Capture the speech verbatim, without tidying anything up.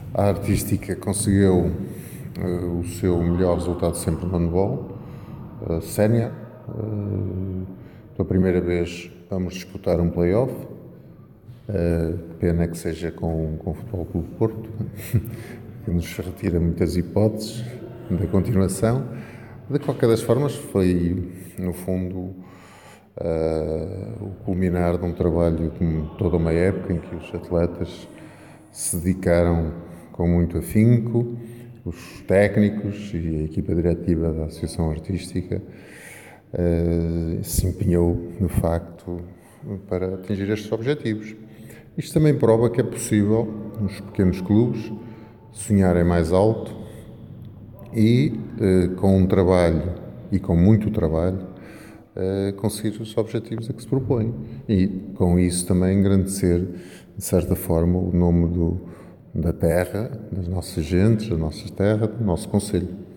A artística conseguiu uh, o seu melhor resultado sempre no handball, uh, sénior. Uh, pela primeira vez vamos disputar um play-off. Uh, pena que seja com, com o Futebol Clube Porto, que nos retira muitas hipóteses da continuação. De qualquer das formas, foi, no fundo, uh, o culminar de um trabalho de toda uma época em que os atletas se dedicaram com muito afinco, os técnicos e a equipa diretiva da Associação Artística uh, se empenhou, de facto, para atingir estes objetivos. Isto também prova que é possível, nos pequenos clubes, sonharem mais alto e, uh, com um trabalho, e com muito trabalho, uh, conseguir os objetivos a que se propõem. E, com isso, também engrandecer, de certa forma, o nome do, da terra, das nossas gentes, da nossa terra, do nosso concelho.